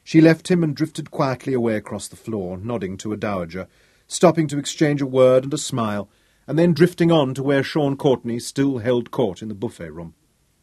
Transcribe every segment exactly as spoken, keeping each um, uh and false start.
She left him and drifted quietly away across the floor, nodding to a dowager, stopping to exchange a word and a smile, and then drifting on to where Sean Courtney still held court in the buffet room.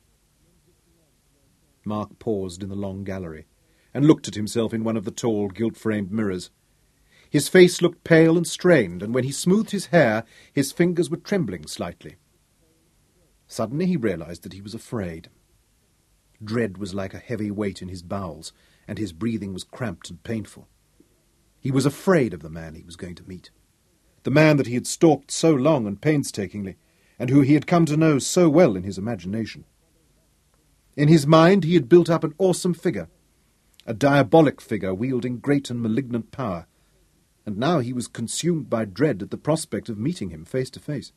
Mark paused in the long gallery and looked at himself in one of the tall, gilt-framed mirrors. His face looked pale and strained, and when he smoothed his hair, his fingers were trembling slightly. Suddenly he realized that he was afraid. Dread was like a heavy weight in his bowels, and his breathing was cramped and painful. He was afraid of the man he was going to meet, the man that he had stalked so long and painstakingly, and who he had come to know so well in his imagination. In his mind he had built up an awesome figure, a diabolic figure wielding great and malignant power, and now he was consumed by dread at the prospect of meeting him face to face.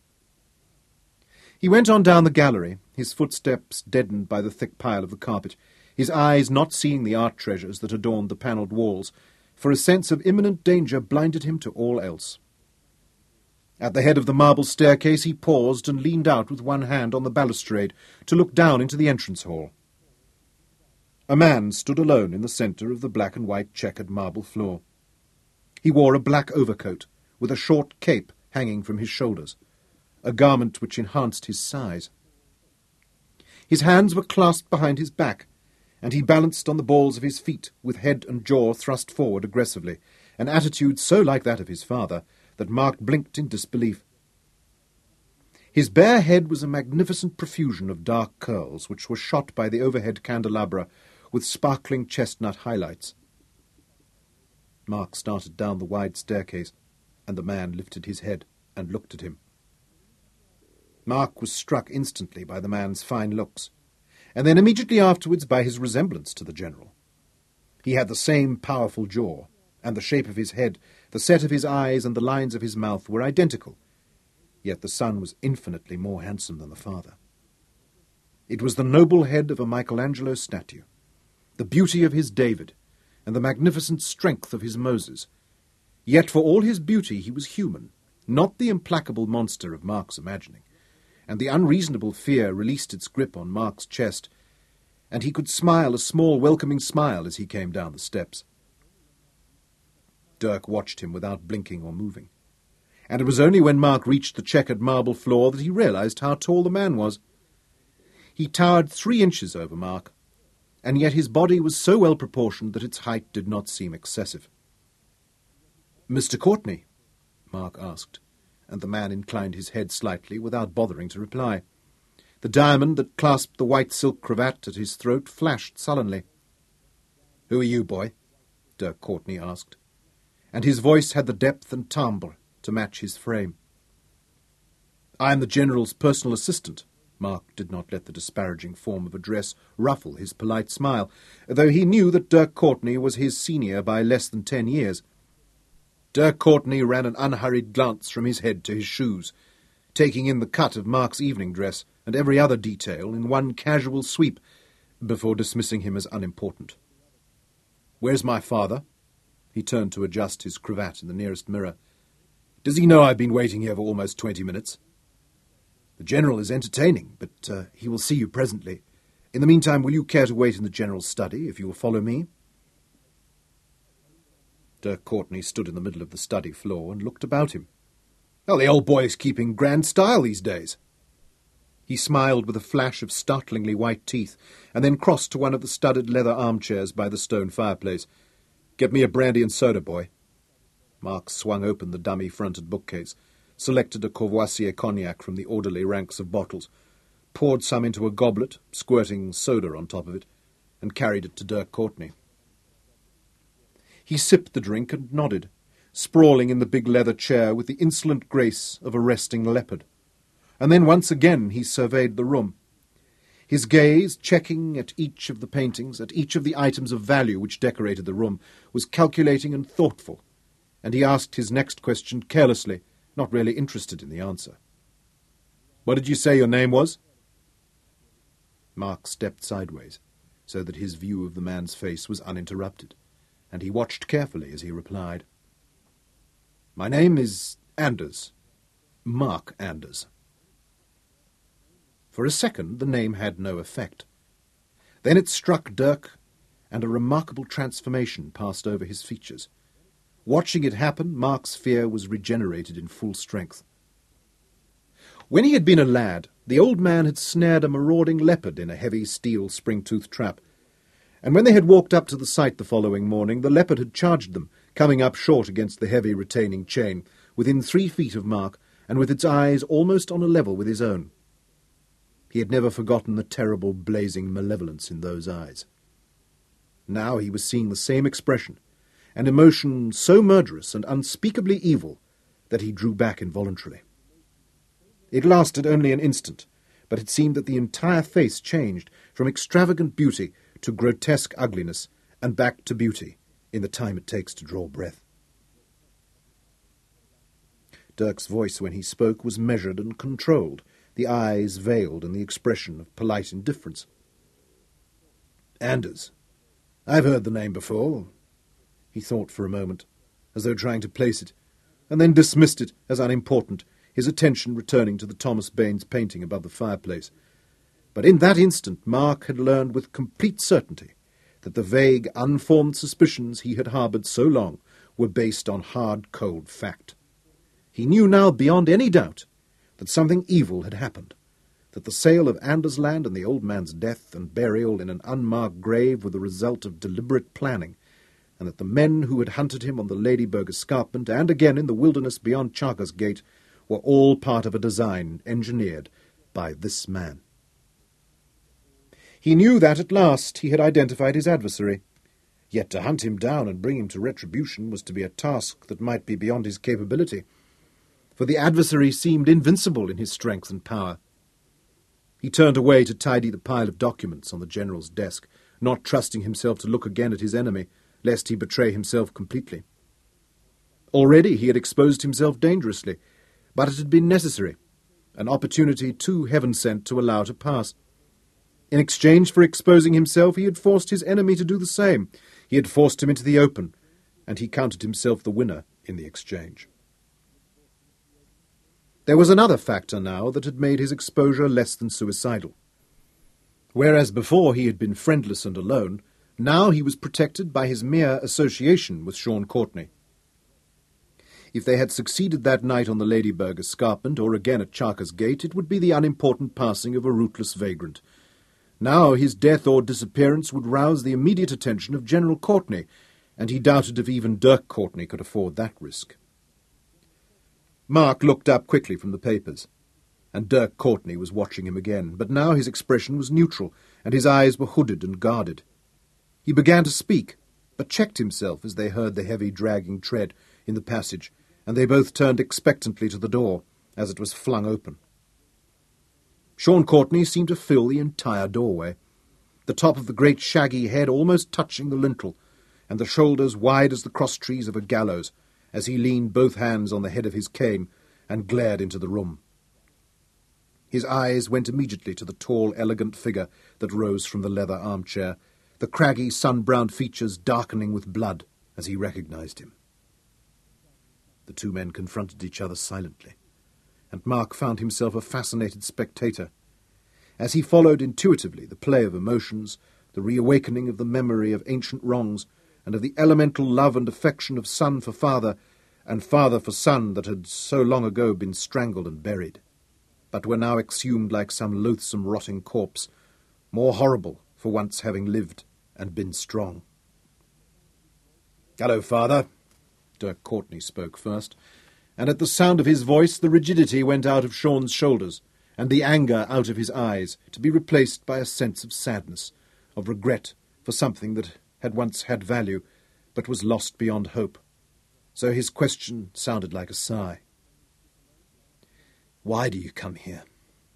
He went on down the gallery, his footsteps deadened by the thick pile of the carpet, his eyes not seeing the art treasures that adorned the panelled walls, for a sense of imminent danger blinded him to all else. At the head of the marble staircase he paused and leaned out with one hand on the balustrade to look down into the entrance hall. A man stood alone in the centre of the black and white checkered marble floor. He wore a black overcoat, with a short cape hanging from his shoulders, a garment which enhanced his size. His hands were clasped behind his back, and he balanced on the balls of his feet, with head and jaw thrust forward aggressively, an attitude so like that of his father that Mark blinked in disbelief. His bare head was a magnificent profusion of dark curls, which were shot by the overhead candelabra with sparkling chestnut highlights. Mark started down the wide staircase, and the man lifted his head and looked at him. Mark was struck instantly by the man's fine looks, and then immediately afterwards by his resemblance to the general. He had the same powerful jaw, and the shape of his head, the set of his eyes, and the lines of his mouth were identical, yet the son was infinitely more handsome than the father. It was the noble head of a Michelangelo statue, the beauty of his David, and the magnificent strength of his Moses. Yet for all his beauty he was human, not the implacable monster of Mark's imagining, and the unreasonable fear released its grip on Mark's chest, and he could smile a small welcoming smile as he came down the steps. Dirk watched him without blinking or moving, and it was only when Mark reached the checkered marble floor that he realized how tall the man was. He towered three inches over Mark, and yet his body was so well proportioned that its height did not seem excessive. "Mister Courtney?" Mark asked, and the man inclined his head slightly without bothering to reply. The diamond that clasped the white silk cravat at his throat flashed sullenly. "Who are you, boy?" Dirk Courtney asked, and his voice had the depth and timbre to match his frame. "I am the General's personal assistant." Mark did not let the disparaging form of address ruffle his polite smile, though he knew that Dirk Courtney was his senior by less than ten years. Dirk Courtney ran an unhurried glance from his head to his shoes, taking in the cut of Mark's evening dress and every other detail in one casual sweep, before dismissing him as unimportant. "Where's my father?" He turned to adjust his cravat in the nearest mirror. "Does he know I've been waiting here for almost twenty minutes?" "The General is entertaining, but uh, he will see you presently. In the meantime, will you care to wait in the General's study, if you will follow me?" Dirk Courtney stood in the middle of the study floor and looked about him. "Well, the old boy is keeping grand style these days." He smiled with a flash of startlingly white teeth, and then crossed to one of the studded leather armchairs by the stone fireplace. "Get me a brandy and soda, boy." Mark swung open the dummy-fronted bookcase, selected a Courvoisier cognac from the orderly ranks of bottles, poured some into a goblet, squirting soda on top of it, and carried it to Dirk Courtney. He sipped the drink and nodded, sprawling in the big leather chair with the insolent grace of a resting leopard. And then once again he surveyed the room, his gaze, checking at each of the paintings, at each of the items of value which decorated the room, was calculating and thoughtful, and he asked his next question carelessly, not really interested in the answer. "What did you say your name was?" Mark stepped sideways, so that his view of the man's face was uninterrupted, and he watched carefully as he replied. "My name is Anders. Mark Anders." For a second the name had no effect. Then it struck Dirk and a remarkable transformation passed over his features. Watching it happen, Mark's fear was regenerated in full strength. When he had been a lad, the old man had snared a marauding leopard in a heavy steel spring-toothed trap, and when they had walked up to the site the following morning, the leopard had charged them, coming up short against the heavy retaining chain, within three feet of Mark, and with its eyes almost on a level with his own. He had never forgotten the terrible blazing malevolence in those eyes. Now he was seeing the same expression, an emotion so murderous and unspeakably evil that he drew back involuntarily. It lasted only an instant, but it seemed that the entire face changed from extravagant beauty to grotesque ugliness, and back to beauty in the time it takes to draw breath. Dirk's voice when he spoke was measured and controlled, the eyes veiled in the expression of polite indifference. Anders. I've heard the name before. He thought for a moment, as though trying to place it, and then dismissed it as unimportant, his attention returning to the Thomas Baines painting above the fireplace. But in that instant Mark had learned with complete certainty that the vague, unformed suspicions he had harboured so long were based on hard, cold fact. He knew now beyond any doubt that something evil had happened, that the sale of Anders Land and the old man's death and burial in an unmarked grave were the result of deliberate planning, and that the men who had hunted him on the Ladyburg escarpment and again in the wilderness beyond Charker's Gate were all part of a design engineered by this man. He knew that at last he had identified his adversary, yet to hunt him down and bring him to retribution was to be a task that might be beyond his capability, for the adversary seemed invincible in his strength and power. He turned away to tidy the pile of documents on the general's desk, not trusting himself to look again at his enemy, lest he betray himself completely. Already he had exposed himself dangerously, but it had been necessary, an opportunity too heaven-sent to allow to pass. In exchange for exposing himself, he had forced his enemy to do the same. He had forced him into the open, and he counted himself the winner in the exchange. There was another factor now that had made his exposure less than suicidal. Whereas before he had been friendless and alone, now he was protected by his mere association with Sean Courtney. If they had succeeded that night on the Ladyburg escarpment or again at Charker's Gate, it would be the unimportant passing of a rootless vagrant. Now his death or disappearance would rouse the immediate attention of General Courtney, and he doubted if even Dirk Courtney could afford that risk. Mark looked up quickly from the papers, and Dirk Courtney was watching him again, but now his expression was neutral, and his eyes were hooded and guarded. He began to speak, but checked himself as they heard the heavy dragging tread in the passage, and they both turned expectantly to the door as it was flung open. Sean Courtney seemed to fill the entire doorway, the top of the great shaggy head almost touching the lintel, and the shoulders wide as the cross-trees of a gallows, as he leaned both hands on the head of his cane and glared into the room. His eyes went immediately to the tall, elegant figure that rose from the leather armchair, the craggy, sun-browned features darkening with blood as he recognized him. The two men confronted each other silently, and Mark found himself a fascinated spectator. As he followed intuitively the play of emotions, the reawakening of the memory of ancient wrongs, and of the elemental love and affection of son for father, and father for son that had so long ago been strangled and buried, but were now exhumed like some loathsome rotting corpse, more horrible for once having lived and been strong. "Hello, father," Dirk Courtney spoke first, and at the sound of his voice the rigidity went out of Sean's shoulders, and the anger out of his eyes, to be replaced by a sense of sadness, of regret for something that had once had value, but was lost beyond hope. So his question sounded like a sigh. "Why do you come here?"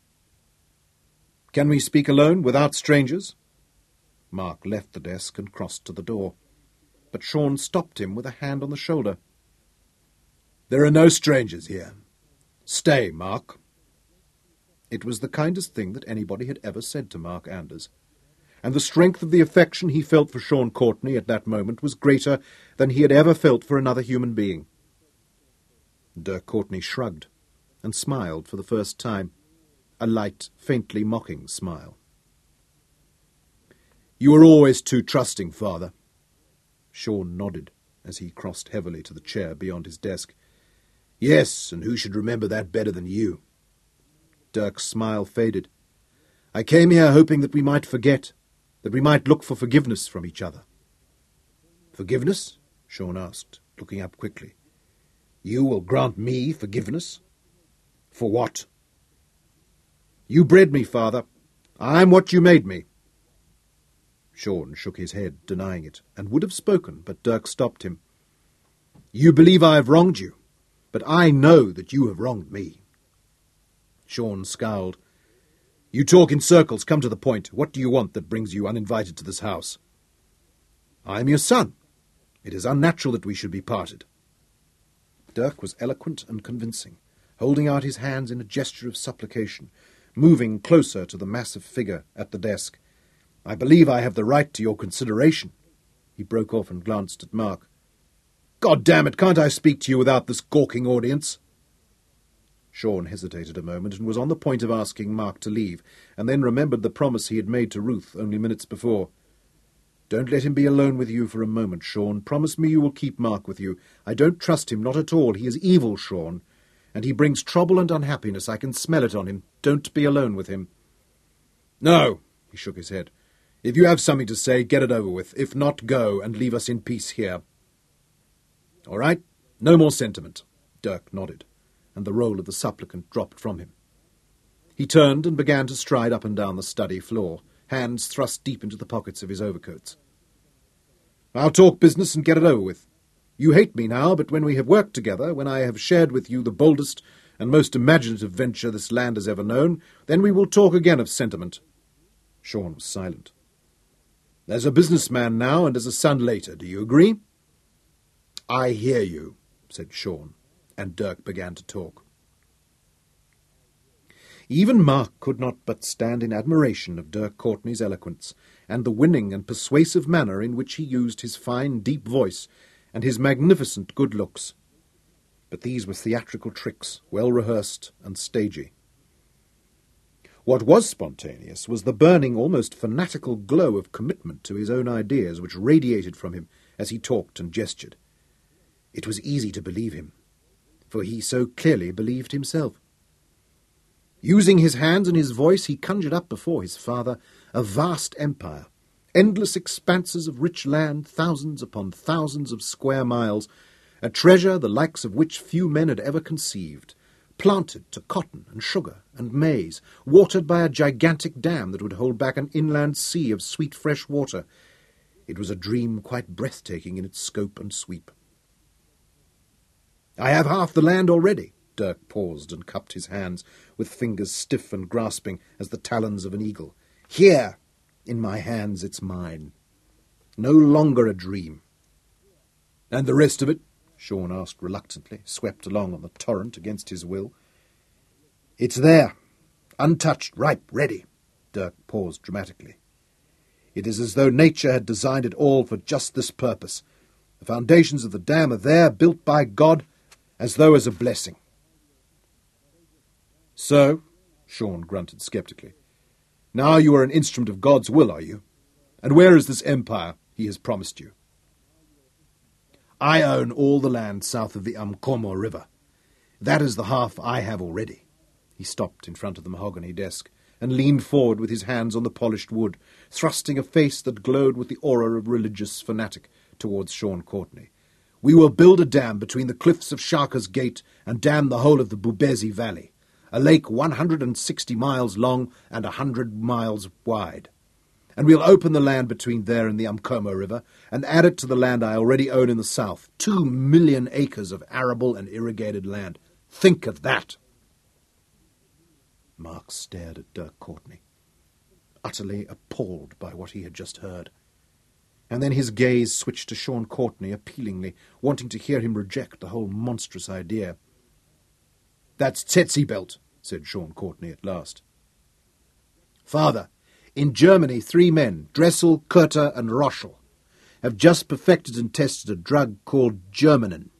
"Can we speak alone, without strangers?" Mark left the desk and crossed to the door, but Sean stopped him with a hand on the shoulder. "There are no strangers here. Stay, Mark." It was the kindest thing that anybody had ever said to Mark Anders, and the strength of the affection he felt for Sean Courtney at that moment was greater than he had ever felt for another human being. Dirk Courtney shrugged and smiled for the first time, a light, faintly mocking smile. You were always too trusting, Father. Sean nodded as he crossed heavily to the chair beyond his desk. Yes, and who should remember that better than you? Dirk's smile faded. I came here hoping that we might forget, that we might look for forgiveness from each other. Forgiveness? Sean asked, looking up quickly. You will grant me forgiveness? For what? You bred me, Father. I'm what you made me. Sean shook his head, denying it, and would have spoken, but Dirk stopped him. You believe I have wronged you, but I know that you have wronged me. Sean scowled. You talk in circles. Come to the point. What do you want that brings you uninvited to this house? I am your son. It is unnatural that we should be parted. Dirk was eloquent and convincing, holding out his hands in a gesture of supplication, moving closer to the massive figure at the desk. I believe I have the right to your consideration. He broke off and glanced at Mark. God damn it, can't I speak to you without this gawking audience? Sean hesitated a moment and was on the point of asking Mark to leave, and then remembered the promise he had made to Ruth only minutes before. Don't let him be alone with you for a moment, Sean. Promise me you will keep Mark with you. I don't trust him, not at all. He is evil, Sean, and he brings trouble and unhappiness. I can smell it on him. Don't be alone with him. No, he shook his head. If you have something to say, get it over with. If not, go and leave us in peace here. All right, no more sentiment. Dirk nodded, and the role of the supplicant dropped from him. He turned and began to stride up and down the study floor, hands thrust deep into the pockets of his overcoats. I'll talk business and get it over with. You hate me now, but when we have worked together, when I have shared with you the boldest and most imaginative venture this land has ever known, then we will talk again of sentiment. Sean was silent. As a businessman now and as a son later, do you agree? I hear you, said Sean, and Dirk began to talk. Even Mark could not but stand in admiration of Dirk Courtney's eloquence, and the winning and persuasive manner in which he used his fine, deep voice and his magnificent good looks. But these were theatrical tricks, well rehearsed and stagey. What was spontaneous was the burning, almost fanatical glow of commitment to his own ideas which radiated from him as he talked and gestured. It was easy to believe him, for he so clearly believed himself. Using his hands and his voice, he conjured up before his father a vast empire, endless expanses of rich land, thousands upon thousands of square miles, a treasure the likes of which few men had ever conceived, planted to cotton and sugar and maize, watered by a gigantic dam that would hold back an inland sea of sweet fresh water. It was a dream quite breathtaking in its scope and sweep. I have half the land already. Dirk paused and cupped his hands, with fingers stiff and grasping as the talons of an eagle. Here, in my hands, it's mine. No longer a dream. And the rest of it? Sean asked reluctantly, swept along on the torrent against his will. It's there, untouched, ripe, ready. Dirk paused dramatically. It is as though nature had designed it all for just this purpose. The foundations of the dam are there, built by God, as though as a blessing. So, Sean grunted sceptically, now you are an instrument of God's will, are you? And where is this empire he has promised you? I own all the land south of the Amkomo River. That is the half I have already. He stopped in front of the mahogany desk and leaned forward with his hands on the polished wood, thrusting a face that glowed with the aura of religious fanatic towards Sean Courtney. We will build a dam between the cliffs of Shaka's Gate and dam the whole of the Bubezi Valley, a lake one hundred sixty miles long and a hundred miles wide. And we'll open the land between there and the Amkomo River and add it to the land I already own in the south, two million acres of arable and irrigated land. Think of that! Mark stared at Dirk Courtney, utterly appalled by what he had just heard. And then his gaze switched to Sean Courtney appealingly, wanting to hear him reject the whole monstrous idea. That's Tsetsi Belt, said Sean Courtney at last. Father, in Germany three men, Dressel, Kurter and Roschel, have just perfected and tested a drug called Germanin.